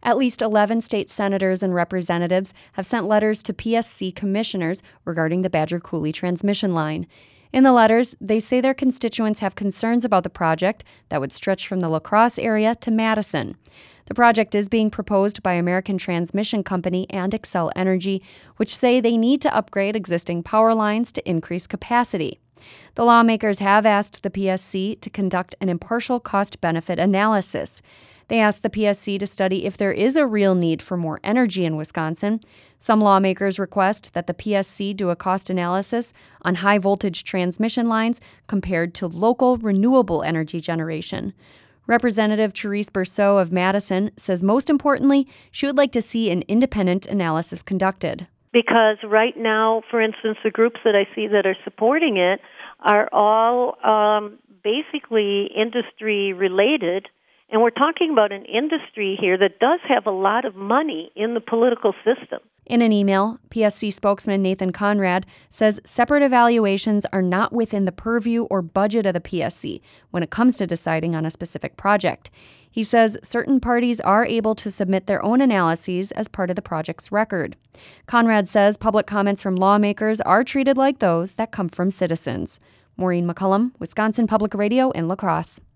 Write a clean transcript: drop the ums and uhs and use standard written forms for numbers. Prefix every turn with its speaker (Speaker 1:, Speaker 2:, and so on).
Speaker 1: At least 11 state senators and representatives have sent letters to PSC commissioners regarding the Badger Coulee transmission line. In the letters, they say their constituents have concerns about the project that would stretch from the La Crosse area to Madison. The project is being proposed by American Transmission Company and Xcel Energy, which say they need to upgrade existing power lines to increase capacity. The lawmakers have asked the PSC to conduct an impartial cost-benefit analysis. They asked the PSC to study if there is a real need for more energy in Wisconsin. Some lawmakers request that the PSC do a cost analysis on high-voltage transmission lines compared to local renewable energy generation. Representative Therese Berceau of Madison says most importantly, she would like to see an independent analysis conducted.
Speaker 2: Because right now, for instance, the groups that I see that are supporting it are all basically industry-related. And we're talking about an industry here that does have a lot of money in the political system.
Speaker 1: In an email, PSC spokesman Nathan Conrad says separate evaluations are not within the purview or budget of the PSC when it comes to deciding on a specific project. He says certain parties are able to submit their own analyses as part of the project's record. Conrad says public comments from lawmakers are treated like those that come from citizens. Maureen McCullum, Wisconsin Public Radio in La Crosse.